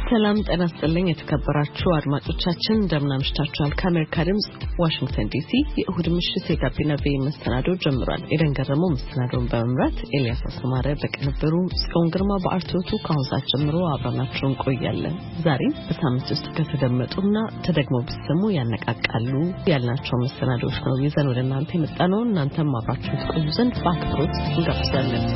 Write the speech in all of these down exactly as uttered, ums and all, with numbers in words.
ሰላም ጤና ይስጥልኝ የተከበራችሁ አድማጮቻችን እንደምን አምሽታችኋል ከአሜሪካ ድምጽ ዋሽንግተን ዲሲ የእሁድ ምሽት የጋቢና ቪ መሰናዶ ጀምሯል ኤደን ገረመው መሰናዶውን በመምራት ኤልያስ አስማረ በቅንብሩ ጽዮን ግርማ በአርቶቱ ከአሁን ጀምሮ አብረናችሁ እንቆያለን ዛሬ በሳምንት ውስጥ ከተደመጡና ተደግሞ ቢሰሙ ያነቃቃሉ ያልናቸው መሰናዶዎች ነው ይዘን ወደ እናንተ የመጣነው እናንተም አብራችሁን ትቆዩ ዘንድ በአክብሮት እንጋብዛለን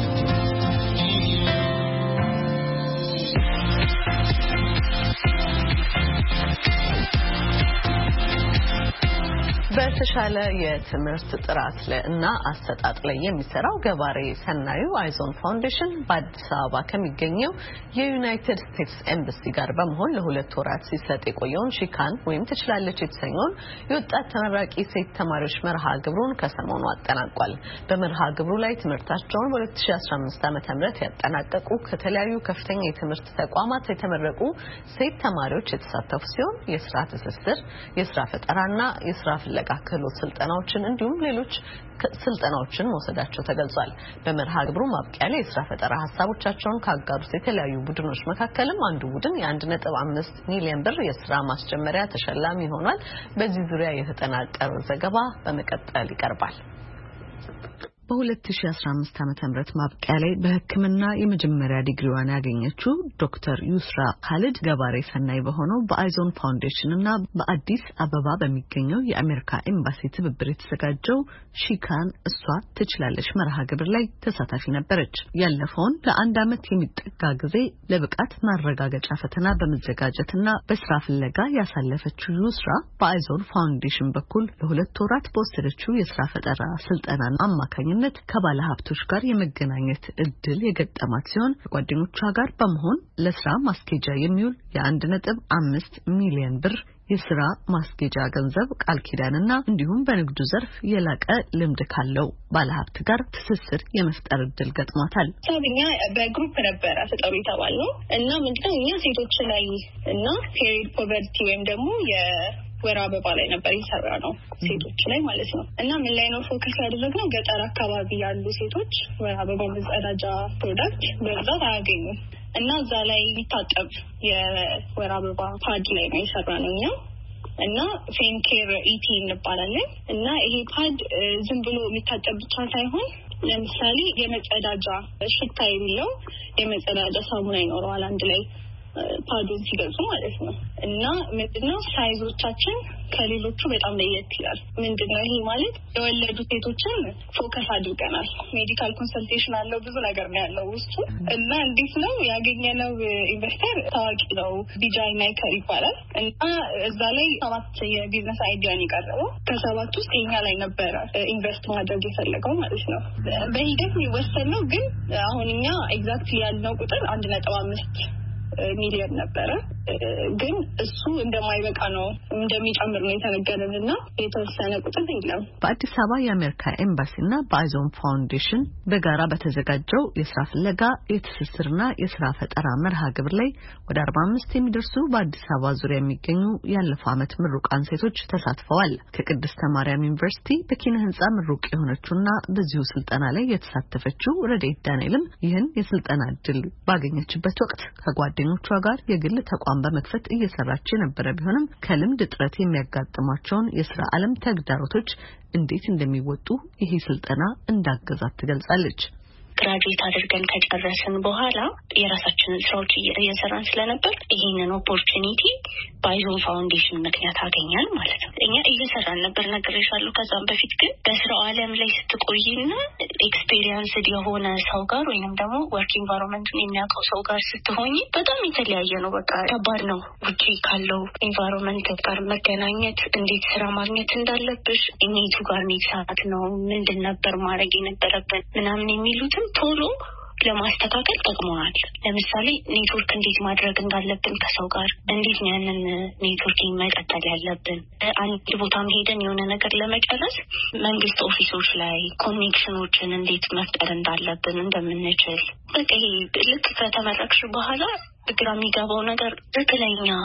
በተሻለ የትምህርት ጥራት እና አሰጣጥ ላይ የሚሰራው ገባሬ ሰናዩ አይዞን ፋውንዴሽን በአዲስ አበባ ከሚገኘው የዩናይትድ ስቴትስ ኤምባሲ ጋር በመሆን ለሁለት ወራት ሲሰጥ የቆየውን ሺካን ወይም ትችላለች የተሰኘውን የወጣት ተመራቂ ሴት ተማሪዎች መርሃ ግብሩን ከሰሞኑ አጠናቋል። በመርሃ ግብሩ ላይ ትምህርታቸውን በ2015 ዓመተ ምህረት ያጠናቀቁ ከተለያዩ ከፍተኛ የትምህርት ተቋማት የተመረቁ ሴት ተማሪዎች የተሳተፉ ሲሆን የስራ ትስስር፣ የስራ ፈጠራና የስራ ፍለጋ ክህሎት ስልጠናዎችን እንዲሁም ሌሎች ስልጠናዎችን መውሰዳቸው ተገልጿል። በመርሃ ግብሩ ማብቂያ ላይ የስራ ፈጠራ ሐሳቦቻቸውን ካጋሩት የተለያዩ ቡድኖች መካከልም አንዱ ቡድን የአንድ ነጥብ አምስት ሚሊዮን ብር የስራ ማስጀመሪያ ተሸላሚ ሆኗል። በዚህ ዙሪያ የተጠናቀረ ዘገባ በመቀጠል ይቀርባል። በ2015 ዓመተ ምህረት ማብቂያ ላይ በሕክምና የመጀመሪያ ዲግሪዋን ያገኘችው ዶክተር ዩስራ ካሊድ ገባሬ ሰናይ በሆነው በአይዞን ፋውንዴሽን እና በአዲስ አበባ በሚገኘው የአሜሪካ ኤምባሲ ትብብር የተዘጋጀው ሺካን እሷ ትችላለች መርሃ ግብር ላይ ተሳታፊ ነበረች። ያለፈውን ለአንድ ዓመት የሚጠጋ ጊዜ ለብቃት ማረጋገጫ ፈተና በመዘጋጀትና በስራ ፍለጋ ያሳለፈችው ዩስራ በአይዞን ፋውንዴሽን በኩል ለሁለት ወራት በወሰደችው የስራ ፈጠራ ስልጠና አማካኝነት ከባለ ሀብቶች ጋር የመገናኘት እድል የገጠማት ሲሆን ጓደኞቿ ጋር በመሆን ለስራ ማስኬጃ የሚውል የአንድ ነጥብ አምስት ሚሊዮን ብር የስራ ማስኬጃ ገንዘብ ቃል ኪዳንና እንዲሁም በንግዱ ዘርፍ የላቀ ልምድ ካለው ባለሀብት ጋር ትስስር የመፍጠር እድል ገጥሟታል። ታዲያ በግሩፕ ነበር አፈጣሩ የተባለው እና ምንድነው እኛ ሴቶች ላይ እና ፔሪድ ፖቨርቲ ወይም ደግሞ የ ወራ አበባ ላይ ነበር ይሰራ ነው ሴቶች ላይ ማለት ነው እና ምን ላይ ነው ፎከስ ያደረግነው ገጠር አካባቢ ያሉ ሴቶች ወራ አበባ መጸዳጃ ፕሮዳክት በብዛት አያገኙም እና እዛ ላይ የሚታጠብ የወራ አበባ ፓድ ላይ ነው ይሰራ ነው እኛ እና ፌንኬር ኢቲ እንባላለን እና ይሄ ፓድ ዝም ብሎ የሚታጠብ ብቻ ሳይሆን ለምሳሌ የመጸዳጃ ሽታ የሚለው የመጸዳጃ ሳሙና ይኖረዋል አንድ ላይ ፓዱን ሲገልጹ ማለት ነው እና ምንድነው ሳይዞቻችን ከሌሎቹ በጣም ለየት ይላል። ምንድነው ይሄ ማለት የወለዱ ሴቶችን ፎከስ አድርገናል። ሜዲካል ኮንሰልቴሽን አለው ብዙ ነገር ነው ያለው ውስጡ እና እንዴት ነው ያገኘነው ኢንቨስተር ታዋቂ ነው ቢጃይ ናይከር ይባላል እና እዛ ላይ ሰባት የቢዝነስ አይዲያን ይቀርበው ከሰባት ውስጥ የኛ ላይ ነበረ ኢንቨስት ማድረግ የፈለገው ማለት ነው። በሂደት የሚወሰን ነው ግን አሁን እኛ ኤግዛክትሊ ያልነው ቁጥር አንድ ነጥብ አምስት ሚሊዮን ነበረ ግን እሱ እንደማይበቃ ነው እንደሚጨምር ነው የተነገረንና የተወሰነ ቁጥር የለም። በአዲስ አበባ የአሜሪካ ኤምባሲና በአይዞን ፋውንዴሽን በጋራ በተዘጋጀው የስራ ፍለጋ የትስስርና የስራ ፈጠራ መርሃ ግብር ላይ ወደ አርባ አምስት የሚደርሱ በአዲስ አበባ ዙሪያ የሚገኙ ያለፈው ዓመት ምሩቃን ሴቶች ተሳትፈዋል። ከቅድስተ ማርያም ዩኒቨርሲቲ በኪነ ህንጻ ምሩቅ የሆነችውና በዚሁ ስልጠና ላይ የተሳተፈችው ረዴት ዳንኤልም ይህን የስልጠና እድል ባገኘችበት ወቅት ከጓደኞቿ ጋር የግል ተቋም በመክፈት እየሰራች የነበረ ቢሆንም ከልምድ ጥረት የሚያጋጥማቸውን የስራ ዓለም ተግዳሮቶች እንዴት እንደሚወጡ ይሄ ስልጠና እንዳገዛት ትገልጻለች። ግራጁዌት አድርገን ከጨረስን በኋላ የራሳችንን ስራዎች እየሰራን ስለነበር ይሄንን ኦፖርቹኒቲ በአይዞን ፋውንዴሽን ምክንያት አገኛል ማለት ነው። እኛ እየሰራን ነበር ነግሬሻለሁ። ከዛም በፊት ግን በስራው ዓለም ላይ ስትቆይና ኤክስፒሪየንስ የሆነ ሰው ጋር ወይንም ደግሞ ወርክ ኢንቫይሮንመንቱን የሚያውቀው ሰው ጋር ስትሆኚ በጣም የተለያየ ነው። በቃ ከባድ ነው። ውጪ ካለው ኢንቫይሮንመንት ጋር መገናኘት፣ እንዴት ስራ ማግኘት እንዳለብሽ፣ እኔቱ ጋር ሚክሳት ነው ምንድን ነበር ማድረግ የነበረብን ምናምን የሚሉትን ቶሎ ለማስተካከል ጠቅሞናል። ለምሳሌ ኔትወርክ እንዴት ማድረግ እንዳለብን ከሰው ጋር እንዴት ነው ያንን ኔትወርኪንግ መቀጠል ያለብን፣ አንድ ቦታም ሄደን የሆነ ነገር ለመጨረስ መንግስት ኦፊሶች ላይ ኮኔክሽኖችን እንዴት መፍጠር እንዳለብን እንደምንችል በቃ ልክ ከተመረቅሽ በኋላ ግራ የሚገባው ነገር ትክክለኛ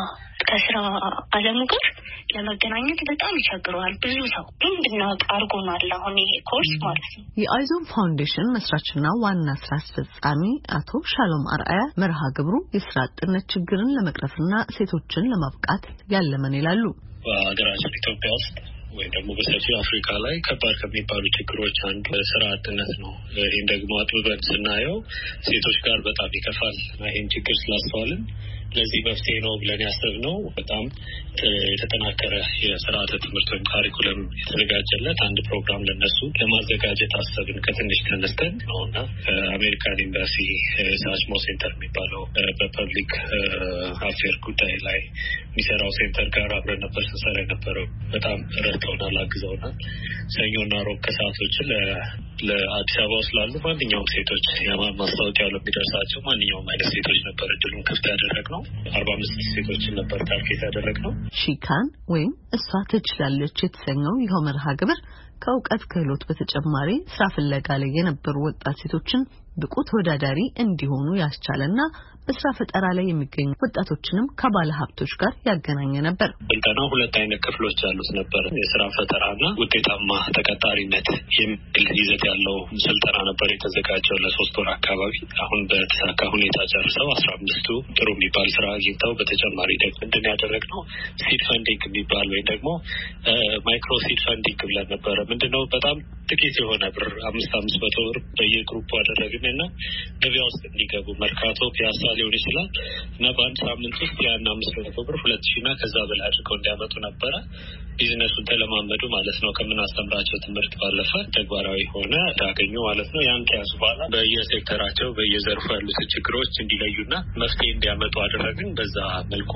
ከስራ ዓለሙ ጋር ለመገናኘት በጣም ይቸግረዋል ብዙ ሰው እንድናውቅ አድርጎናል አሁን ይሄ ኮርስ ማለት ነው። የአይዞን ፋውንዴሽን መስራችና ዋና ስራ አስፈጻሚ አቶ ሻሎም አርአያ መርሃ ግብሩ የስራ አጥነት ችግርን ለመቅረፍና ሴቶችን ለማብቃት ያለመን ይላሉ። በሀገራችን ኢትዮጵያ ውስጥ ወይ ደግሞ በሰፊው አፍሪካ ላይ ከባድ ከሚባሉ ችግሮች አንዱ ስራ አጥነት ነው። ይሄን ደግሞ አጥብበን ስናየው ሴቶች ጋር በጣም ይከፋል። ይሄን ችግር ስላስተዋልን ለዚህ መፍትሄ ነው ብለን ያሰብነው በጣም የተጠናከረ የስርዓተ ትምህርት ወይም ካሪኩለም የተዘጋጀለት አንድ ፕሮግራም ለነሱ ለማዘጋጀት አሰብን። ከትንሽ ተነስተን ነውና አሜሪካን ኤምባሲ ሳችሞ ሴንተር የሚባለው በፐብሊክ አፌር ጉዳይ ላይ የሚሰራው ሴንተር ጋር አብረን ነበር ስንሰራ የነበረው። በጣም ረድተውናል፣ አግዘውናል። ሰኞና ሮብ ከሰዓቶችን ለአዲስ አበባ ውስጥ ላሉ ማንኛውም ሴቶች ማስታወቂያ ለሚደርሳቸው ማንኛውም አይነት ሴቶች ነበር እድሉን ክፍት ያደረግነው። አርባ አምስት ሴቶችን ነበር ታርጌት ያደረግነው። ሺካን ወይም እሷ ትችላለች የተሰኘው ይኸው መርሃ ግብር ከእውቀት ክህሎት በተጨማሪ ስራ ፍለጋ ላይ የነበሩ ወጣት ሴቶችን ብቁ ተወዳዳሪ እንዲሆኑ ያስቻለና በስራ ፈጠራ ላይ የሚገኙ ወጣቶችንም ከባለ ሀብቶች ጋር ያገናኘ ነበር። ስልጠናው ሁለት አይነት ክፍሎች ያሉት ነበር። የስራ ፈጠራና ውጤታማ ተቀጣሪነት የሚል ይዘት ያለው ስልጠና ነበር የተዘጋጀው ለሶስት ወር አካባቢ። አሁን በተሳካ ሁኔታ ጨርሰው አስራ አምስቱ ጥሩ የሚባል ስራ አግኝተው በተጨማሪ ደግሞ እንደምን ያደረግነው ሲድ ፈንዲንግ የሚባል ወይ ደግሞ ማይክሮ ሲድ ፈንዲንግ ብለን ነበረ። ምንድነው በጣም ጥቂት የሆነ ብር አምስት አምስት መቶ ብር በየግሩፑ አደረግንና ገበያ ውስጥ እንዲገቡ መርካቶ ፒያሳ ሊሆን ይችላል እና በአንድ ሳምንት ውስጥ ያን አምስት መቶ ብር ሁለት ሺህ እና ከዛ በላይ አድርገው እንዲያመጡ ነበረ። ቢዝነሱን ተለማመዱ ማለት ነው። ከምናስተምራቸው ትምህርት ባለፈ ተግባራዊ ሆነ ያገኙ ማለት ነው። ያን ከያዙ በኋላ በየሴክተራቸው በየዘርፉ ያሉት ችግሮች እንዲለዩና መፍትሄ እንዲያመጡ አደረግን። በዛ መልኩ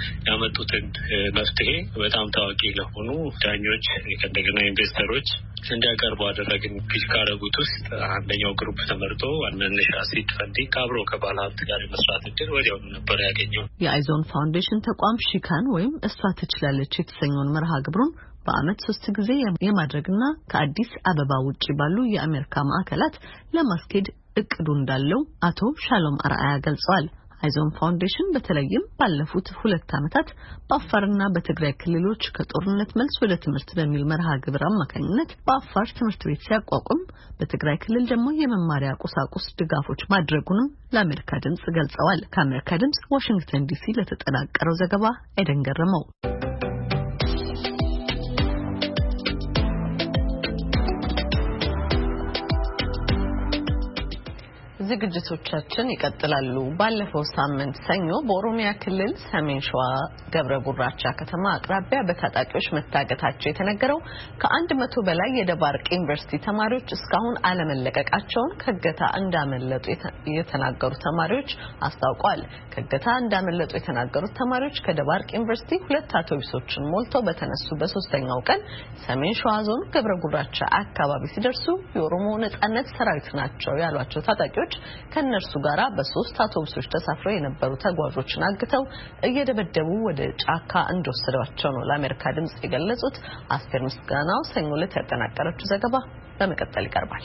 ያመጡትን መፍትሄ በጣም ታዋቂ ለሆኑ ዳኞች ከእንደገና ኢንቨስተሮች እንዲያቀርቡ አደረግን። ፒች ካረጉት ውስጥ አንደኛው ግሩፕ ተመርጦ መነሻ ሲድ ፈንዲንግ አብሮ ከባለሀብት ጋር መስራት እድል ወዲያው ነበር ያገኘው። የአይዞን ፋውንዴሽን ተቋም ሺካን ወይም እሷ ትችላለች የተሰኘውን መርሃ ግብሩን በአመት ሶስት ጊዜ የማድረግና ከአዲስ አበባ ውጪ ባሉ የአሜሪካ ማዕከላት ለማስኬድ እቅዱ እንዳለው አቶ ሻሎም አርአያ ገልጸዋል። አይዞን ፋውንዴሽን በተለይም ባለፉት ሁለት ዓመታት በአፋርና በትግራይ ክልሎች ከጦርነት መልስ ወደ ትምህርት በሚል መርሃ ግብር አማካኝነት በአፋር ትምህርት ቤት ሲያቋቁም በትግራይ ክልል ደግሞ የመማሪያ ቁሳቁስ ድጋፎች ማድረጉንም ለአሜሪካ ድምጽ ገልጸዋል። ከአሜሪካ ድምጽ ዋሽንግተን ዲሲ ለተጠናቀረው ዘገባ አይደን ገረመው። ዝግጅቶቻችን ይቀጥላሉ። ባለፈው ሳምንት ሰኞ በኦሮሚያ ክልል ሰሜን ሸዋ ገብረ ጉራቻ ከተማ አቅራቢያ በታጣቂዎች መታገታቸው የተነገረው ከአንድ መቶ በላይ የደባርቅ ዩኒቨርሲቲ ተማሪዎች እስካሁን አለመለቀቃቸውን ከገታ እንዳመለጡ የተናገሩ ተማሪዎች አስታውቀዋል። ከገታ እንዳመለጡ የተናገሩት ተማሪዎች ከደባርቅ ዩኒቨርሲቲ ሁለት አውቶቡሶችን ሞልተው በተነሱ በሶስተኛው ቀን ሰሜን ሸዋ ዞን ገብረ ጉራቻ አካባቢ ሲደርሱ የኦሮሞ ነጻነት ሰራዊት ናቸው ያሏቸው ታጣቂዎች ከነርሱ ጋራ በሶስት አውቶቡሶች ተሳፍረው የነበሩ ተጓዦችን አግተው እየደበደቡ ወደ ጫካ እንደወሰዷቸው ነው ለአሜሪካ ድምጽ የገለጹት። አስቴር ምስጋናው ሰኞ ዕለት ያጠናቀረችው ዘገባ በመቀጠል ይቀርባል።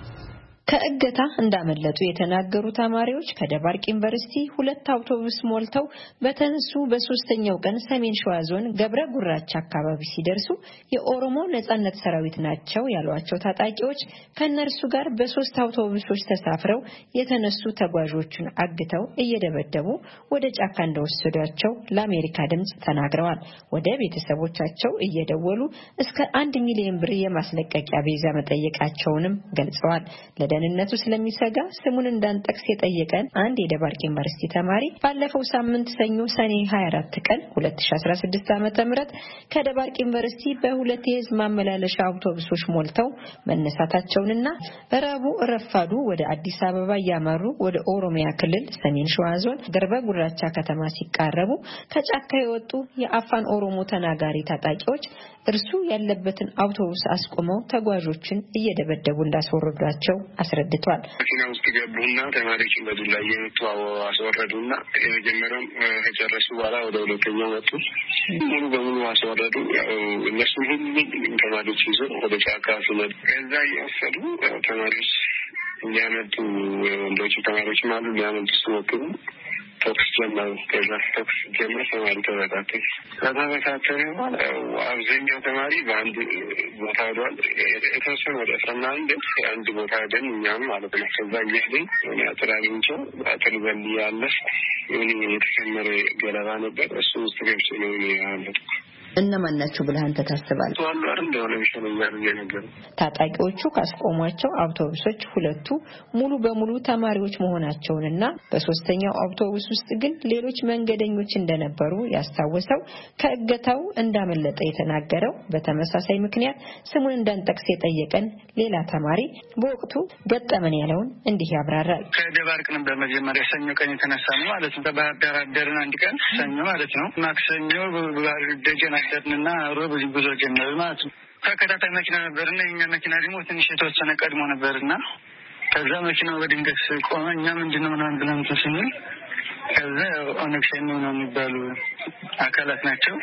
ከእገታ እንዳመለጡ የተናገሩ ተማሪዎች ከደባርቅ ዩኒቨርሲቲ ሁለት አውቶቡስ ሞልተው በተነሱ በሶስተኛው ቀን ሰሜን ሸዋ ዞን ገብረ ጉራቻ አካባቢ ሲደርሱ የኦሮሞ ነጻነት ሰራዊት ናቸው ያሏቸው ታጣቂዎች ከነርሱ ጋር በሶስት አውቶቡሶች ተሳፍረው የተነሱ ተጓዦችን አግተው እየደበደቡ ወደ ጫካ እንደወሰዷቸው ለአሜሪካ ድምጽ ተናግረዋል። ወደ ቤተሰቦቻቸው እየደወሉ እስከ አንድ ሚሊዮን ብር የማስለቀቂያ ቤዛ መጠየቃቸውንም ገልጸዋል። ለደህንነቱ ስለሚሰጋ ስሙን እንዳንጠቅስ የጠየቀን አንድ የደባርቅ ዩኒቨርሲቲ ተማሪ ባለፈው ሳምንት ሰኞ ሰኔ ሃያ አራት ቀን ሁለት ሺህ አስራ ስድስት ዓመተ ምህረት ከደባርቅ ዩኒቨርሲቲ በሁለት የህዝብ ማመላለሻ አውቶቡሶች ሞልተው መነሳታቸውንና ረቡዕ ረፋዱ ወደ አዲስ አበባ ያመሩ ወደ ኦሮሚያ ክልል ሰሜን ሸዋ ዞን ገርበ ጉራቻ ከተማ ሲቃረቡ ከጫካ የወጡ የአፋን ኦሮሞ ተናጋሪ ታጣቂዎች እርሱ ያለበትን አውቶቡስ አስቆመው ተጓዦችን እየደበደቡ እንዳስወረዷቸው አስረድቷል። መኪና ውስጥ ገቡና ተማሪዎችን በዱላ እየመቱ አስወረዱና የመጀመሪያው ከጨረሱ በኋላ ወደ ሁለተኛው መጡ። ሙሉ በሙሉ አስወረዱ። እነሱ ሁሉ ተማሪዎች ይዘው ወደ ጫካ ሲመጡ ከዛ እየወሰዱ ተማሪዎች ሊያመጡ ወንዶች ተማሪዎችም አሉ ሊያመጡ ሲሞክሩ ተኩስ ጀመሩ። ከዛ ተኩስ ጀመር ተማሪ ተበታተነ። ከተበታተነ በኋላ አብዛኛው ተማሪ በአንድ ቦታ ሄዷል። የተወሰነ ወደ አስራ ምናምን ግን አንድ ቦታ ሄደን እኛም ማለት ነው። ከዛ እያለኝ ሆነ አጥር አግኝቼው አጥር በል ያለፍ የሆነ የተከመረ ገለባ ነበር። እሱ ውስጥ ገብቼ ነው ያለሁት። እነማን ናቸው ብለህ አንተ ታስባለህ? ተዋሏር እንደሆነ ይሻለኛል ነገር ታጣቂዎቹ ካስቆሟቸው አውቶቡሶች ሁለቱ ሙሉ በሙሉ ተማሪዎች መሆናቸውንና በሶስተኛው አውቶቡስ ውስጥ ግን ሌሎች መንገደኞች እንደነበሩ ያስታወሰው ከእገታው እንዳመለጠ የተናገረው በተመሳሳይ ምክንያት ስሙን እንዳንጠቅስ የጠየቀን ሌላ ተማሪ በወቅቱ ገጠመን ያለውን እንዲህ ያብራራል። ከደባርቅ ነበር መጀመሪያ ሰኞ ቀን የተነሳነው ማለት ነው። በባህር ዳር አደርን አንድ ቀን ሰኞ ማለት ነው። ማክሰኞ በባህር ደጀን እና ሮብ ጉዞ ጀመርን ማለት ነው። ተከታታይ መኪና ነበርና የኛ መኪና ደግሞ ትንሽ የተወሰነ ቀድሞ ነበርና ከዛ መኪናው በድንገት ቆመ። እኛ ምንድነው ምናምን ብለን ተስነን ከዛ ኦነግ ሸኔ ነው የሚባሉ አካላት ናቸው።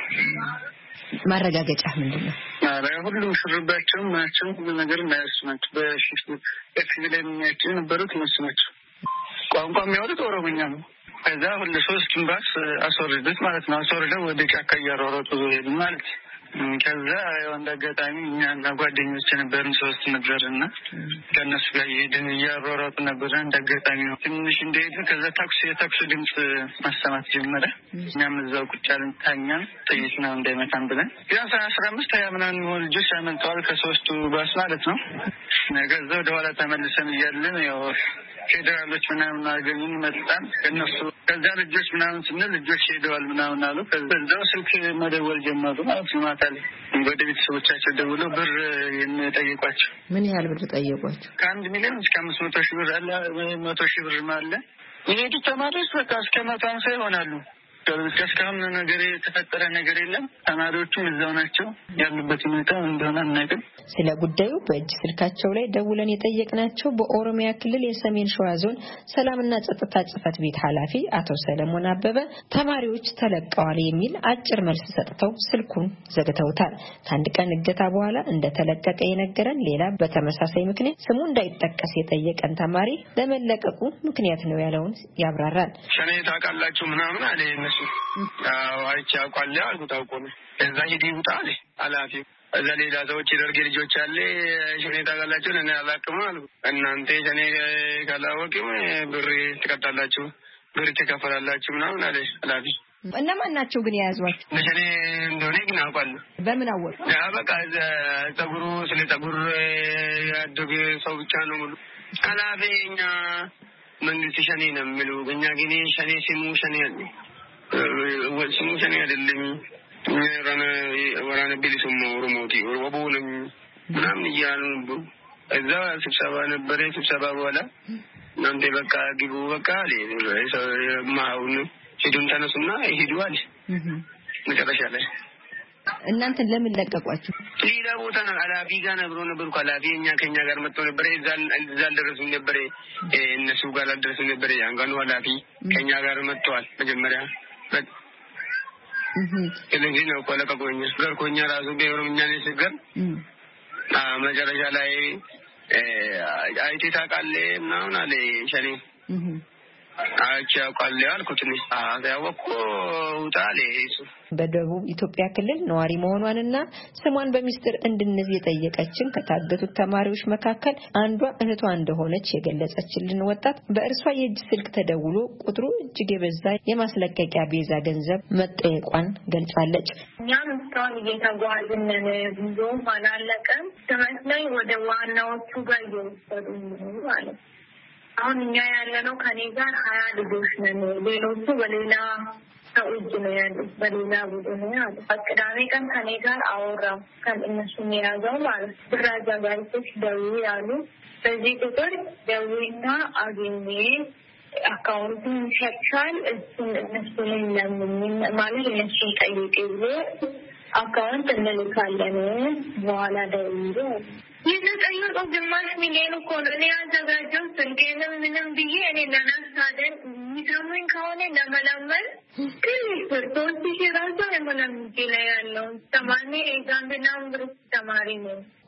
ማረጋገጫ ምንድነው? አረ ሁሉም ሽርባቸው ናቸው ሁሉ ነገር እናያሱ ናቸው። በሽፍት ኤክሲቪል የሚያቸው ነበሩት እነሱ ናቸው። ቋንቋ የሚያወሩት ኦሮሞኛ ነው። ከዛ ሁሉ ሶስት ባስ አስወርዱት ማለት ነው። አስወርደው ወደ ጫካ እያሯሯጡ ሄዱ ማለት። ከዛ አንድ አጋጣሚ እኛና ጓደኞች ነበርን ሶስት ነበርና ከነሱ ጋር እየሄድን እያሯሯጡ ነበር። አንድ አጋጣሚ ትንሽ እንደሄዱ ከዛ ታክሲ የታክሲ ድምፅ ማሰማት ጀመረ። እኛም እዛው ቁጭ አልን ታኛን። ጥይት ነው እንዳይመታን ብለን ቢያንስ አስራ አምስት ሀያ ምናምን ልጆች አመልጠዋል ከሶስቱ ባስ ማለት ነው። ከዛ ወደ ኋላ ተመልሰን እያለን ያው ፌደራሎች ምናምን አገኙን መጣን ከነሱ። ከዛ ልጆች ምናምን ስንል ልጆች ሄደዋል ምናምን አሉ። ከዛው ስልክ መደወል ጀመሩ ማለት ነው። ማታ ላይ ወደ ቤተሰቦቻቸው ደውለው ብር የሚጠይቋቸው። ምን ያህል ብር ጠየቋቸው? ከአንድ ሚሊዮን እስከ አምስት መቶ ሺህ ብር አለ። መቶ ሺህ ብር አለ። የሄዱ ተማሪዎች በቃ እስከ መቶ ሃምሳ ይሆናሉ። እስካሁን ነገር የተፈጠረ ነገር የለም። ተማሪዎቹም እዛው ናቸው። ያሉበት ሁኔታ እንደሆነ አናውቅም። ስለ ጉዳዩ በእጅ ስልካቸው ላይ ደውለን የጠየቅናቸው በኦሮሚያ ክልል የሰሜን ሸዋ ዞን ሰላምና ጸጥታ ጽሕፈት ቤት ኃላፊ አቶ ሰለሞን አበበ ተማሪዎች ተለቀዋል የሚል አጭር መልስ ሰጥተው ስልኩን ዘግተውታል። ከአንድ ቀን እገታ በኋላ እንደተለቀቀ የነገረን ሌላ በተመሳሳይ ምክንያት ስሙ እንዳይጠቀስ የጠየቀን ተማሪ ለመለቀቁ ምክንያት ነው ያለውን ያብራራል። ሸኔ ታውቃላችሁ ምናምን አለ እነሱ አዎ አይቼ አውቃለሁ አልኩት። አውቆ ነው እዛ ሂድ ይውጣ አለ ኃላፊው። እዛ ሌላ ሰዎች የደርግ ልጆች አለ ሸኔ ታውቃላችሁ እኔ አላውቅም አልኩ። እናንተ ሸኔ ካላወቅም ብር ትቀጣላችሁ ብር ትከፈላላችሁ ምናምን አለ ኃላፊ። እነማን ናቸው ግን የያዟቸው? ሸኔ እንደሆነ ግን አውቃለሁ። በምን አወቁ? ያ በቃ ጸጉሩ ስለ ጸጉር ያደገ ሰው ብቻ ነው ሙሉ ኃላፊ። እኛ መንግስት ሸኔ ነው የሚሉ እኛ ግን ሸኔ ስሙ ሸኔ አለ ስሙ ሸኔ አይደለም። ወራነ ወራነ ቢልሱም ኦሮሞቲ ወቦንም ምናምን እያሉ እዛ ስብሰባ ነበረ። ስብሰባ በኋላ እናንተ በቃ ግቡ በቃ አለ ማውን ሄዱን ተነሱና ሄዱ አለ። መጨረሻ ላይ እናንተ ለምን ለቀቋችሁ? ሌላ ቦታ ነው ኃላፊ ጋር ነብሮ ነበር። ኃላፊ እኛ ከኛ ጋር መጥቶ ነበር። እዛን እዛን ደረሱ ነበር። እነሱ ጋር ደረሱ ነበር። ያንጋኑ ኃላፊ ከኛ ጋር መጥቷል መጀመሪያ እህ ስለዚህ ነው ቆለቀቆኛ ገርኮኛ ራሱ በኦሮምኛ ነው ሲገር አ መጨረሻ ላይ አይቲ ታቃለ ምናምን አለ ሸኔ እህ አቻ ቃል ያልኩት ነው አያወቁ ውጣሌ እሱ በደቡብ ኢትዮጵያ ክልል ነዋሪ መሆኗንና ስሟን በሚስጥር እንድንዝ የጠየቀችን ከታገቱት ተማሪዎች መካከል አንዷ እህቷ እንደሆነች የገለጸችልን ወጣት በእርሷ የእጅ ስልክ ተደውሎ ቁጥሩ እጅግ የበዛ የማስለቀቂያ ቤዛ ገንዘብ መጠየቋን ገልጻለች። እኛም እስካሁን እየተጓዝን ብዙ ማላለቀም ተመስለኝ ወደ ዋናዎቹ ጋር እየወሰዱ ነው ማለት ነው። አሁን እኛ ያለነው ከኔ ጋር ሀያ ልጆች ነን። ሌሎቹ በሌላ ሰው እጅ ነው ያሉት በሌላ ቡድን ያሉ። ቅዳሜ ቀን ከኔ ጋር አወራም ከእነሱ የያዘው ማለት ብር አዘጋጅተሽ ደውዪ ያሉ። በዚህ ቁጥር ደውዪና አግኜ አካውንቱን ይሰጥሻል እሱን እነሱን ለምን ማለት እነሱን ጠይቄ ብሎ አካውንት እንልካለን በኋላ ደውዪ ይዘጠየቀው ግማሽ ሚሊዮን እኮ ነው። እኔ አዘጋጀው ስልኬንም ምንም ብዬ እኔ ለነሳደን የሚሰሙኝ ከሆነ ለመለመን ግን ሶስት ሺህ ራሱ አይሞላም እጄ ላይ ያለው ተማሪ የጋምቤላ ዩኒቨርሲቲ ተማሪ ነው።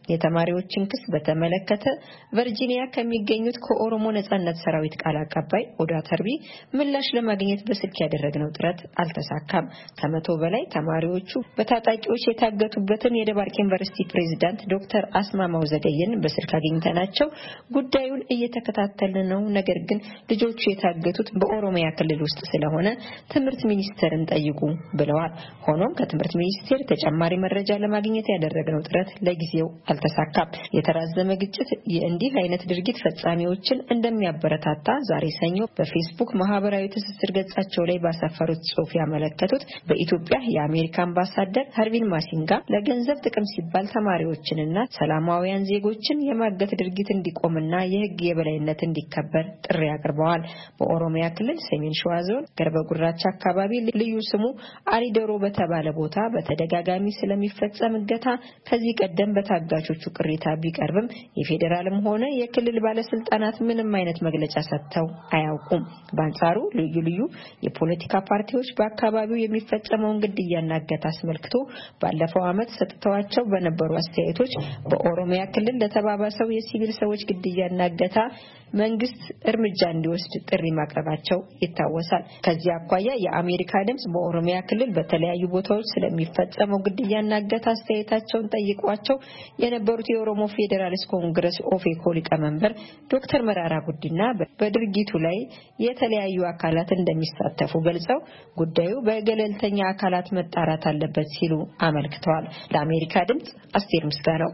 የተማሪዎችን ክስ በተመለከተ ቨርጂኒያ ከሚገኙት ከኦሮሞ ነጻነት ሰራዊት ቃል አቀባይ ኦዳ ተርቢ ምላሽ ለማግኘት በስልክ ያደረግነው ጥረት አልተሳካም። ከመቶ በላይ ተማሪዎቹ በታጣቂዎች የታገቱበትን የደባርቅ ዩኒቨርሲቲ ፕሬዝዳንት ዶክተር አስማማው ዘገየን በስልክ አግኝተናቸው ጉዳዩን እየተከታተልን ነው፣ ነገር ግን ልጆቹ የታገቱት በኦሮሚያ ክልል ውስጥ ስለሆነ ትምህርት ሚኒስቴርን ጠይቁ ብለዋል። ሆኖም ከትምህርት ሚኒስቴር ተጨማሪ መረጃ ለማግኘት ያደረግነው ጥረት ለጊዜው አልተሳካም። የተራዘመ ግጭት የእንዲህ አይነት ድርጊት ፈጻሚዎችን እንደሚያበረታታ ዛሬ ሰኞ በፌስቡክ ማህበራዊ ትስስር ገጻቸው ላይ ባሰፈሩት ጽሑፍ ያመለከቱት በኢትዮጵያ የአሜሪካ አምባሳደር ሀርቪን ማሲንጋ ለገንዘብ ጥቅም ሲባል ተማሪዎችንና ሰላማዊያን ዜጎችን የማገት ድርጊት እንዲቆምና የሕግ የበላይነት እንዲከበር ጥሪ አቅርበዋል። በኦሮሚያ ክልል ሰሜን ሸዋ ዞን ገርበ ጉራቻ አካባቢ ልዩ ስሙ አሪደሮ በተባለ ቦታ በተደጋጋሚ ስለሚፈጸም እገታ ከዚህ ቀደም በታጋቾቹ ቅሬታ ቢቀርብም የፌደራልም ሆነ የክልል ባለስልጣናት ምንም አይነት መግለጫ ሰጥተው አያውቁም። በአንጻሩ ልዩ ልዩ የፖለቲካ ፓርቲዎች በአካባቢው የሚፈጸመውን ግድያና እገታ አስመልክቶ ባለፈው ዓመት ሰጥተዋቸው በነበሩ አስተያየቶች በኦሮሚያ ክልል ለተባባሰው የሲቪል ሰዎች ግድያና እገታ መንግስት እርምጃ እንዲወስድ ጥሪ ማቅረባቸው ይታወሳል። ከዚህ አኳያ የአሜሪካ ድምጽ በኦሮሚያ ክልል በተለያዩ ቦታዎች ስለሚፈጸመው ግድያና እገታ አስተያየታቸውን ጠይቋቸው የነበሩት የኦሮሞ ፌዴራሊስት ኮንግረስ ኦፌኮ ሊቀመንበር ዶክተር መራራ ጉዲና በድርጊቱ ላይ የተለያዩ አካላት እንደሚሳተፉ ገልጸው ጉዳዩ በገለልተኛ አካላት መጣራት አለበት ሲሉ አመልክተዋል። ለአሜሪካ ድምጽ አስቴር ምስጋናው።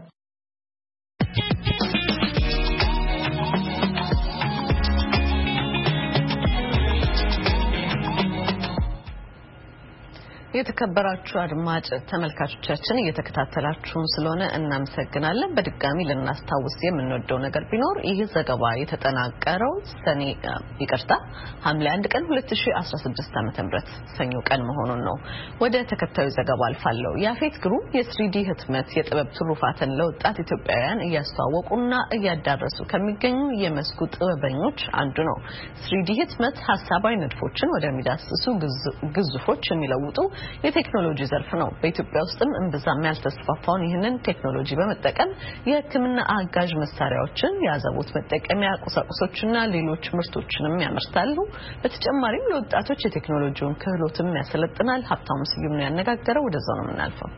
የተከበራችሁ አድማጭ ተመልካቾቻችን እየተከታተላችሁን ስለሆነ እናመሰግናለን። በድጋሚ ለናስታውስ የምንወደው ነገር ቢኖር ይህ ዘገባ የተጠናቀረው ሰኔ ይቅርታ ሐምሌ አንድ ቀን ሁለት ሺህ አስራ ስድስት ዓ.ም ሰኞ ቀን መሆኑን ነው። ወደ ተከታዩ ዘገባ አልፋለሁ። ያፌት ግሩም የስሪ ዲ ህትመት የጥበብ ትሩፋትን ለወጣት ኢትዮጵያውያን እያስተዋወቁና እያዳረሱ ከሚገኙ የመስኩ ጥበበኞች አንዱ ነው። ስሪ ዲ ህትመት ሐሳባዊ ንድፎችን ወደሚዳስሱ ግዙፎች የሚለውጡ የቴክኖሎጂ ዘርፍ ነው። በኢትዮጵያ ውስጥም እንብዛም ያልተስፋፋውን ይህንን ቴክኖሎጂ በመጠቀም የሕክምና አጋዥ መሳሪያዎችን፣ የአዘቦት መጠቀሚያ ቁሳቁሶችና ሌሎች ምርቶችንም ያመርታሉ። በተጨማሪም ለወጣቶች የቴክኖሎጂውን ክህሎትም ያሰለጥናል። ሀብታሙ ስዩም ነው ያነጋገረው። ወደዛው ነው የምናልፈው።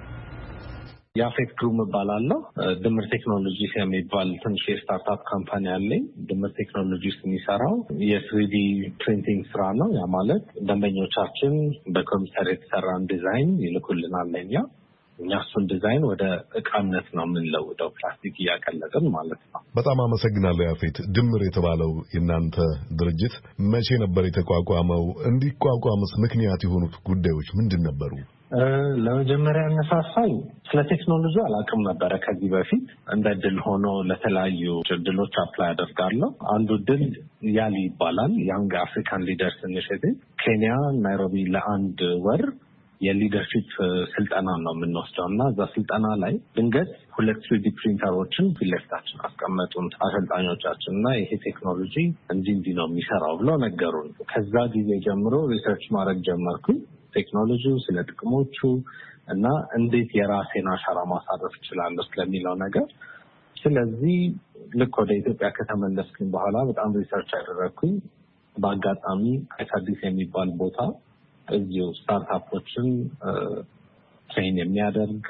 ያፌት ግሩም እባላለሁ። ድምር ቴክኖሎጂስ የሚባል ትንሽ የስታርታፕ ካምፓኒ አለኝ። ድምር ቴክኖሎጂስ የሚሰራው የስሪዲ ፕሪንቲንግ ስራ ነው። ያ ማለት ደንበኞቻችን በኮምፒውተር የተሰራን ዲዛይን ይልኩልናል ለኛ። እኛ እሱን ዲዛይን ወደ እቃነት ነው የምንለውጠው፣ ፕላስቲክ እያቀለጥን ማለት ነው። በጣም አመሰግናለሁ ያፌት። ድምር የተባለው የእናንተ ድርጅት መቼ ነበር የተቋቋመው? እንዲቋቋምስ ምክንያት የሆኑት ጉዳዮች ምንድን ነበሩ? ለመጀመሪያ አነሳሳኝ ስለ ቴክኖሎጂ አላውቅም ነበረ ከዚህ በፊት። እንደ ድል ሆኖ ለተለያዩ ድሎች አፕላይ አደርጋለሁ። አንዱ ድል ያሊ ይባላል፣ ያንግ አፍሪካን ሊደርስ ኢኒሼቲቭ። ኬንያ ናይሮቢ ለአንድ ወር የሊደርሺፕ ስልጠና ነው የምንወስደው እና እዛ ስልጠና ላይ ድንገት ሁለት ስሪዲ ፕሪንተሮችን ፊት ለፊታችን አስቀመጡን አሰልጣኞቻችን እና ይሄ ቴክኖሎጂ እንዲህ እንዲህ ነው የሚሰራው ብለው ነገሩን። ከዛ ጊዜ ጀምሮ ሪሰርች ማድረግ ጀመርኩኝ ቴክኖሎጂው፣ ስለ ጥቅሞቹ እና እንዴት የራሴን አሻራ ማሳረፍ እችላለሁ ስለሚለው ነገር። ስለዚህ ልክ ወደ ኢትዮጵያ ከተመለስኩኝ በኋላ በጣም ሪሰርች ያደረግኩኝ። በአጋጣሚ አይሳዲስ የሚባል ቦታ እዚሁ ስታርታፖችን ትሬን የሚያደርግ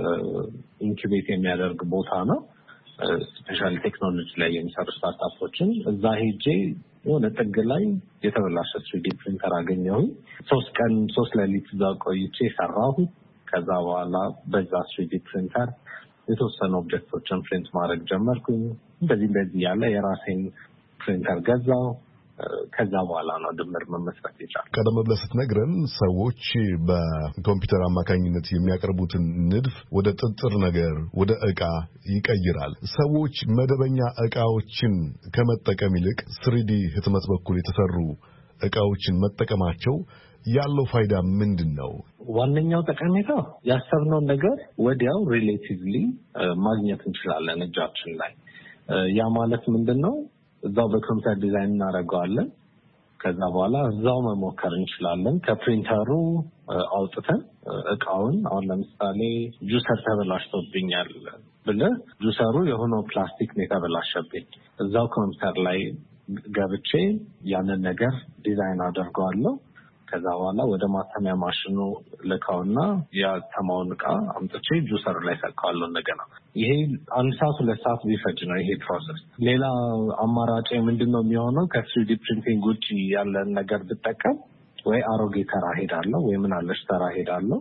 ኢንኩቤት የሚያደርግ ቦታ ነው። ስፔሻል ቴክኖሎጂ ላይ የሚሰሩ ስታርታፖችን እዛ ሄጄ የሆነ ጥግ ላይ የተበላሸ ስሪዲ ፕሪንተር አገኘሁኝ። ሶስት ቀን ሶስት ሌሊት እዛ ቆይቼ ሰራሁ። ከዛ በኋላ በዛ ስሪዲ ፕሪንተር የተወሰኑ ኦብጀክቶችን ፕሪንት ማድረግ ጀመርኩኝ። እንደዚህ እንደዚህ ያለ የራሴን ፕሪንተር ገዛው። ከዛ በኋላ ነው ድምር መመስረት የቻልኩት። ቀደም ብለህ ስትነግረን ሰዎች በኮምፒውተር አማካኝነት የሚያቀርቡትን ንድፍ ወደ ጥጥር ነገር ወደ ዕቃ ይቀይራል። ሰዎች መደበኛ ዕቃዎችን ከመጠቀም ይልቅ ስሪዲ ህትመት በኩል የተሰሩ ዕቃዎችን መጠቀማቸው ያለው ፋይዳ ምንድን ነው? ዋነኛው ጠቀሜታ ያሰብነውን ነገር ወዲያው ሪሌቲቭሊ ማግኘት እንችላለን እጃችን ላይ። ያ ማለት ምንድን ነው? እዛው በኮምፒውተር ዲዛይን እናደርገዋለን። ከዛ በኋላ እዛው መሞከር እንችላለን። ከፕሪንተሩ አውጥተን እቃውን አሁን ለምሳሌ ጁሰር ተበላሽቶብኛል ብለህ ጁሰሩ የሆነው ፕላስቲክ ነው የተበላሸብኝ፣ እዛው ኮምፒውተር ላይ ገብቼ ያንን ነገር ዲዛይን አደርገዋለሁ። ከዛ በኋላ ወደ ማተሚያ ማሽኑ ልካውና ያተማውን እቃ አምጥቼ ጁሰር ላይ ሰካዋለሁ እንደገና። ይሄ አንድ ሰዓት ሁለት ሰዓት ቢፈጅ ነው ይሄ ፕሮሰስ። ሌላ አማራጭ ምንድነው የሚሆነው? ከስሪዲ ፕሪንቲንግ ውጪ ያለን ነገር ብጠቀም ወይ አሮጌ ተራ ሄዳለሁ ወይ ምን አለሽ ተራ ሄዳለሁ።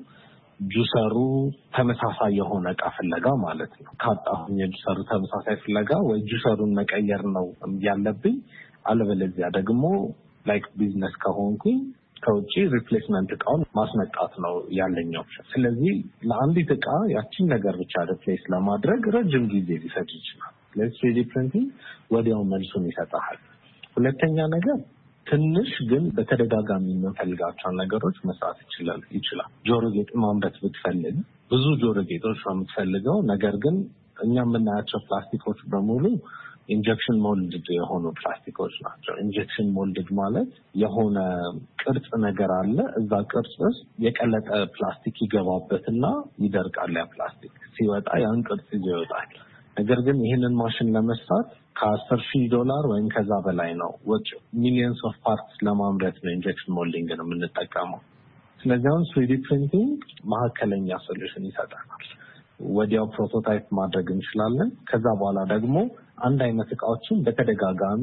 ጁሰሩ ተመሳሳይ የሆነ እቃ ፍለጋ ማለት ነው። ካጣሁኝ ጁሰሩ ተመሳሳይ ፍለጋ ወይ ጁሰሩን መቀየር ነው ያለብኝ። አለበለዚያ ደግሞ ላይክ ቢዝነስ ከሆንኩኝ ከውጪ ሪፕሌስመንት እቃውን ማስመጣት ነው ያለኛው። ስለዚህ ለአንዲት እቃ ያቺን ነገር ብቻ ሪፕሌስ ለማድረግ ረጅም ጊዜ ሊፈጅ ይችላል። ለስሪዲ ፕሪንቲንግ ወዲያው መልሱን ይሰጣል። ሁለተኛ ነገር ትንሽ ግን በተደጋጋሚ የምንፈልጋቸውን ነገሮች መስራት ይችላል ይችላል ጆሮ ጌጥ ማምረት ብትፈልግ ብዙ ጆሮ ጌጦች ነው የምትፈልገው። ነገር ግን እኛ የምናያቸው ፕላስቲኮች በሙሉ ኢንጀክሽን ሞልድድ የሆኑ ፕላስቲኮች ናቸው። ኢንጀክሽን ሞልድድ ማለት የሆነ ቅርጽ ነገር አለ፣ እዛ ቅርጽ ውስጥ የቀለጠ ፕላስቲክ ይገባበትና ይደርቃል። ያ ፕላስቲክ ሲወጣ ያን ቅርጽ ይዞ ይወጣል። ነገር ግን ይህንን ማሽን ለመስራት ከአስር ሺህ ዶላር ወይም ከዛ በላይ ነው ወጪ። ሚሊየንስ ኦፍ ፓርትስ ለማምረት ነው ኢንጀክሽን ሞልዲንግ ነው የምንጠቀመው። ስለዚህ አሁን ስሪዲ ፕሪንቲንግ መካከለኛ ሶሉሽን ይሰጣል። ወዲያው ፕሮቶታይፕ ማድረግ እንችላለን። ከዛ በኋላ ደግሞ አንድ አይነት እቃዎችን በተደጋጋሚ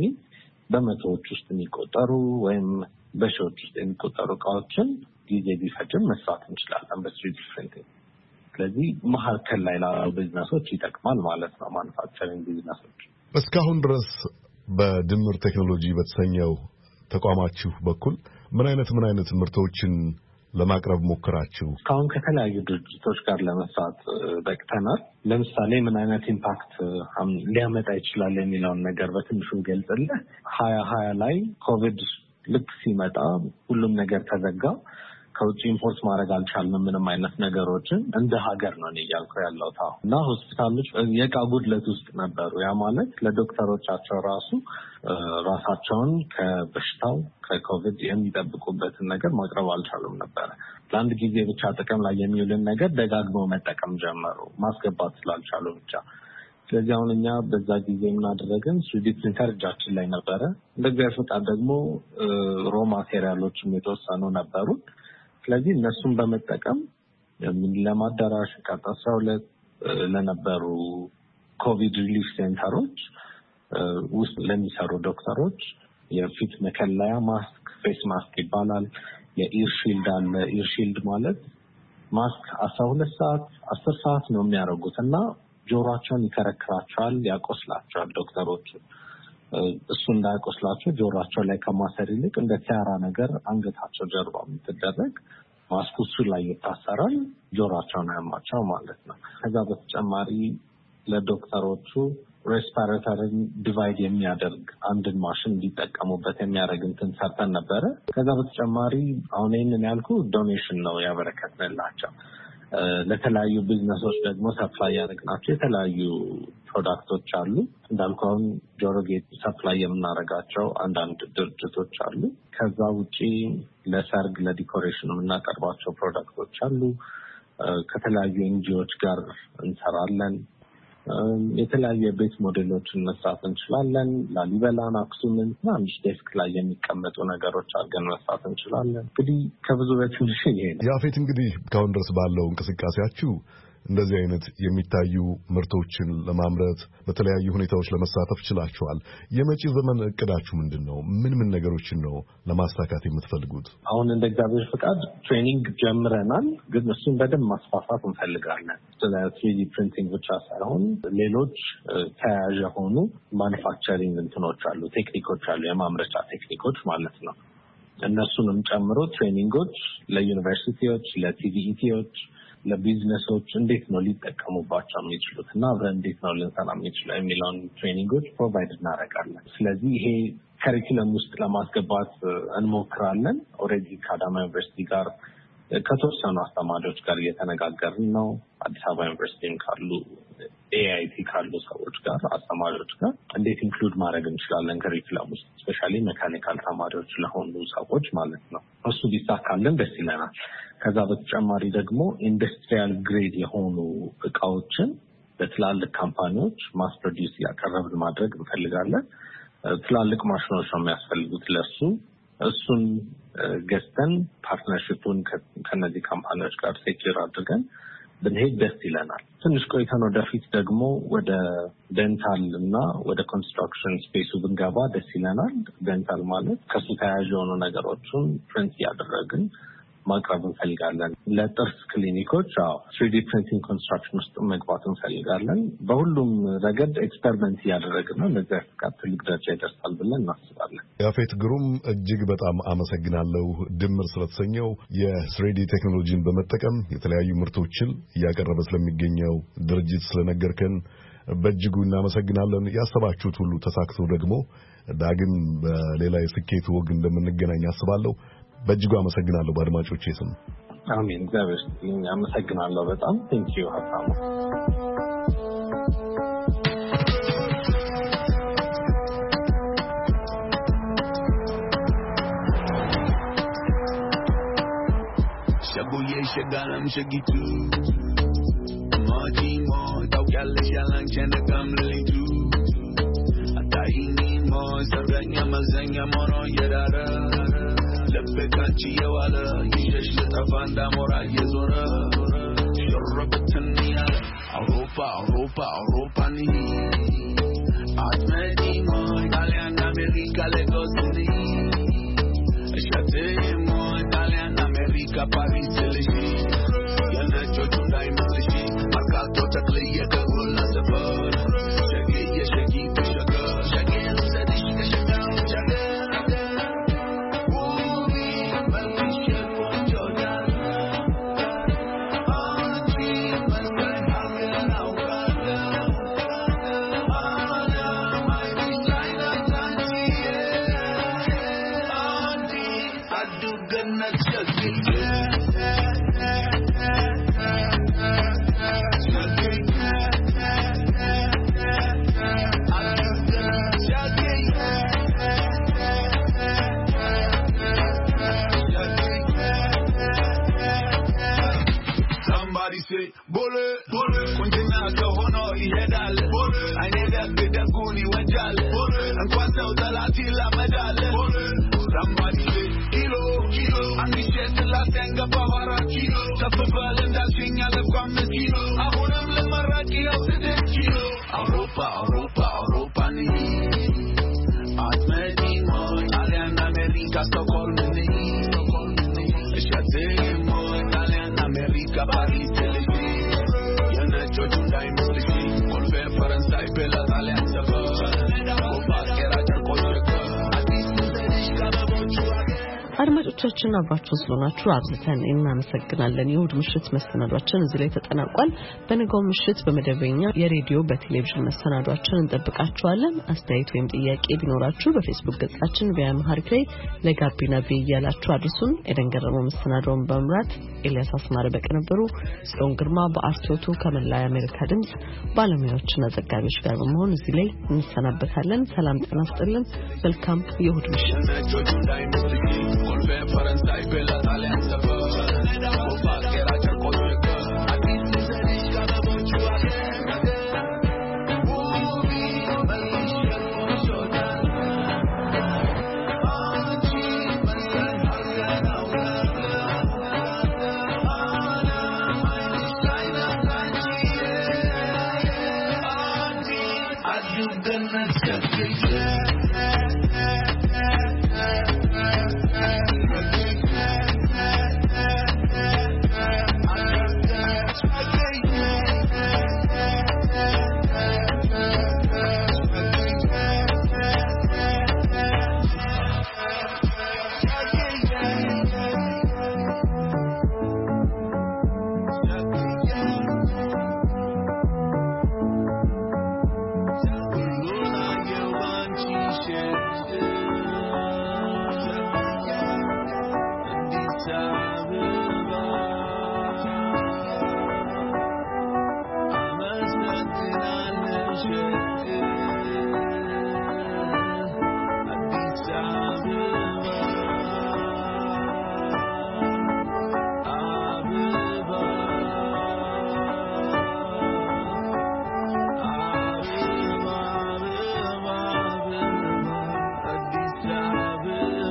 በመቶዎች ውስጥ የሚቆጠሩ ወይም በሺዎች ውስጥ የሚቆጠሩ እቃዎችን ጊዜ ቢፈጅም መስራት እንችላለን በስሪዲ ፕሪንቲንግ። ስለዚህ መካከል ላይ ላሉ ቢዝነሶች ይጠቅማል ማለት ነው፣ ማኑፋክቸሪንግ ቢዝነሶች። እስካሁን ድረስ በድምር ቴክኖሎጂ በተሰኘው ተቋማችሁ በኩል ምን አይነት ምን አይነት ምርቶችን ለማቅረብ ሞክራችሁ? እስካሁን ከተለያዩ ድርጅቶች ጋር ለመስራት በቅተናል። ለምሳሌ ምን አይነት ኢምፓክት ሊያመጣ ይችላል የሚለውን ነገር በትንሹ ገልጽልህ። ሀያ ሀያ ላይ ኮቪድ ልክ ሲመጣ ሁሉም ነገር ተዘጋ። ከውጭ ኢምፖርት ማድረግ አልቻልንም ምንም አይነት ነገሮችን እንደ ሀገር ነው እያልኩ ያለው ታው እና ሆስፒታሎች የዕቃ ጉድለት ውስጥ ነበሩ። ያ ማለት ለዶክተሮቻቸው ራሱ ራሳቸውን ከበሽታው ከኮቪድ የሚጠብቁበትን ነገር ማቅረብ አልቻሉም ነበር። ለአንድ ጊዜ ብቻ ጥቅም ላይ የሚውልን ነገር ደጋግመው መጠቀም ጀመሩ፣ ማስገባት ስላልቻሉ ብቻ። ስለዚህ አሁን እኛ በዛ ጊዜ ምን አደረግን? ስሪዲ ፕሪንተር እጃችን ላይ ነበረ። እንደዚያ ፍቃድ ደግሞ ሮ ማቴሪያሎችም የተወሰኑ ነበሩ። ስለዚህ እነሱን በመጠቀም ለማዳራሽ ቀጥ አስራ ሁለት ለነበሩ ኮቪድ ሪሊፍ ሴንተሮች ውስጥ ለሚሰሩ ዶክተሮች የፊት መከለያ ማስክ ፌስ ማስክ ይባላል። የኢር ሺልድ አለ። ኢር ሺልድ ማለት ማስክ አስራ ሁለት ሰዓት አስር ሰዓት ነው የሚያደርጉት እና ጆሮአቸውን ይከረክራቸዋል፣ ያቆስላቸዋል። ዶክተሮቹ እሱ እንዳያቆስላቸው ጆሮአቸው ላይ ከማሰር ይልቅ እንደ ቲያራ ነገር አንገታቸው ጀርባ የምትደረግ ማስኩ እሱ ላይ ይታሰራል፣ ጆሮአቸውን አያማቸው ማለት ነው። ከዛ በተጨማሪ ለዶክተሮቹ ሬስፓራተርን ዲቫይድ የሚያደርግ አንድን ማሽን እንዲጠቀሙበት የሚያደርግ እንትን ሰርተን ነበረ። ከዛ በተጨማሪ አሁን ይህንን ያልኩ ዶኔሽን ነው ያበረከትንላቸው። ለተለያዩ ቢዝነሶች ደግሞ ሰፕላይ ያደረግናቸው የተለያዩ ፕሮዳክቶች አሉ። እንዳልኩ አሁን ጆሮ ጌጥ ሰፕላይ የምናደርጋቸው አንዳንድ ድርጅቶች አሉ። ከዛ ውጪ ለሰርግ ለዲኮሬሽን የምናቀርባቸው ፕሮዳክቶች አሉ። ከተለያዩ ኤንጂኦዎች ጋር እንሰራለን። የተለያዩ የቤት ሞዴሎችን መስራት እንችላለን። ላሊበላን፣ አክሱምን ትናንሽ ዴስክ ላይ የሚቀመጡ ነገሮች አድርገን መስራት እንችላለን። እንግዲህ ከብዙ በትንሽ ይሄ ነው። ያፌት፣ እንግዲህ እስካሁን ድረስ ባለው እንቅስቃሴያችሁ እንደዚህ አይነት የሚታዩ ምርቶችን ለማምረት በተለያዩ ሁኔታዎች ለመሳተፍ ችላችኋል። የመጪ ዘመን እቅዳችሁ ምንድን ነው? ምን ምን ነገሮችን ነው ለማሳካት የምትፈልጉት? አሁን እንደ እግዚአብሔር ፍቃድ ትሬኒንግ ጀምረናል፣ ግን እሱን በደንብ ማስፋፋት እንፈልጋለን። ስለ ትሪዲ ፕሪንቲንግ ብቻ ሳይሆን ሌሎች ተያያዥ የሆኑ ማኑፋክቸሪንግ እንትኖች አሉ፣ ቴክኒኮች አሉ፣ የማምረቻ ቴክኒኮች ማለት ነው። እነሱንም ጨምሮ ትሬኒንጎች ለዩኒቨርሲቲዎች፣ ለቲቪኢቲዎች፣ ለቢዝነሶች እንዴት ነው ሊጠቀሙባቸው የሚችሉት እና አብረን እንዴት ነው ልንሰራ የሚችለው የሚለውን ትሬኒንጎች ፕሮቫይድ እናደርጋለን። ስለዚህ ይሄ ከሪኩለም ውስጥ ለማስገባት እንሞክራለን። ኦልሬዲ ከአዳማ ዩኒቨርሲቲ ጋር ከተወሰኑ አስተማሪዎች ጋር እየተነጋገርን ነው። አዲስ አበባ ዩኒቨርሲቲም ካሉ ኤአይቲ ካሉ ሰዎች ጋር አስተማሪዎች ጋር እንዴት ኢንክሉድ ማድረግ እንችላለን ከሪኩለም ውስጥ ስፔሻሊ ሜካኒካል ተማሪዎች ለሆኑ ሰዎች ማለት ነው። እሱ ቢሳካልን ደስ ይለናል። ከዛ በተጨማሪ ደግሞ ኢንዱስትሪያል ግሬድ የሆኑ እቃዎችን በትላልቅ ካምፓኒዎች ማስ ፕሮዲዩስ ያቀረብን ማድረግ እንፈልጋለን። ትላልቅ ማሽኖች ነው የሚያስፈልጉት ለሱ እሱን ገዝተን ፓርትነርሺፑን ከነዚህ ካምፓኒዎች ጋር ሴኪዩር አድርገን ብንሄድ ደስ ይለናል። ትንሽ ቆይተን ወደፊት ደግሞ ወደ ዴንታል እና ወደ ኮንስትራክሽን ስፔሱ ብንገባ ደስ ይለናል። ዴንታል ማለት ከሱ ተያያዥ የሆኑ ነገሮችን ፕሪንት ያደረግን ማቅረብ እንፈልጋለን። ለጥርስ ክሊኒኮች አዎ ትሪ ዲ ፕሪንቲንግ ኮንስትራክሽን ውስጥ መግባት እንፈልጋለን። በሁሉም ረገድ ኤክስፐሪመንት እያደረግን ነው። ለዚህ ፍቃድ ትልቅ ደረጃ ይደርሳል ብለን እናስባለን። ያፌት ግሩም እጅግ በጣም አመሰግናለሁ። ድምር ስለተሰኘው የትሪ ዲ ቴክኖሎጂን በመጠቀም የተለያዩ ምርቶችን እያቀረበ ስለሚገኘው ድርጅት ስለነገርከን በእጅጉ እናመሰግናለን። ያሰባችሁት ሁሉ ተሳክቶ ደግሞ ዳግም በሌላ የስኬት ወግ እንደምንገናኝ አስባለሁ። በእጅጉ አመሰግናለሁ በአድማጮቼ ስም። አሜን። እግዚአብሔር ይመስገን። አመሰግናለሁ በጣም ቴንክ ዩ ሀብታሙ። ሸጉዬ ሸጋለም ሸጊቱ ማጂሞ ታውቂያለሽ ያላንቺን ገምልቱ አታይኒ ሞ ሰርገኛ መዘኛ ሞኖ የዳረ ለበካቺ የዋለ ይሸሽ ለጠፋ እንዳሞራ የዞረ ሸረበትን ያለ አውሮፓ አውሮፓ አውሮፓ ኒ አትመጪ ሞ ጣሊያን አሜሪካ ሌጎስ ኒ እሸቴ ሞ ጣሊያን አሜሪካ ፓሪስ ልሽ የነጮቹ እንዳይመስልሽ መርካቶ ተክልዬ ከጎላ ሰፈር ሸጌዬ ሸጊቱ ሸገር ሸጌን ሰድሽ ከሸጋው ሸገር Bole, bole, kunjina kahono ihedal, bole, aineda gedaguni wajal, bole, ankwasa udalati la medal, bole, somebody say kilo, kilo, angishet la tenga pawara kilo, kapabal nda sinya le kwame kilo, ahunam le maraki ausede kilo, Europa, Europa, Europa ni, atmedi mo, Italian America Stockholm ni, shate mo, Italian America Paris. አድማጮቻችን አብራችሁ ስለሆናችሁ አብዝተን እናመሰግናለን። የእሁድ ምሽት መሰናዷችን እዚህ ላይ ተጠናቋል። በነገው ምሽት በመደበኛ የሬዲዮ በቴሌቪዥን መሰናዷችን እንጠብቃችኋለን። አስተያየት ወይም ጥያቄ ቢኖራችሁ በፌስቡክ ገጻችን በአምሃሪክ ላይ ለጋቢና ቪ እያላችሁ አድርሱን። ኤደን ገረመው መሰናዶውን በመምራት ኤልያስ አስማረ በቅንብሩ፣ ጽዮን ግርማ በአርቶቱ ከመላ የአሜሪካ ድምጽ ባለሙያዎችና ዘጋቢዎች ጋር በመሆን እዚህ ላይ እንሰናበታለን። ሰላም ጤና ይስጥልን። መልካም የእሁድ ምሽት። Faransa y Bella Italian Safari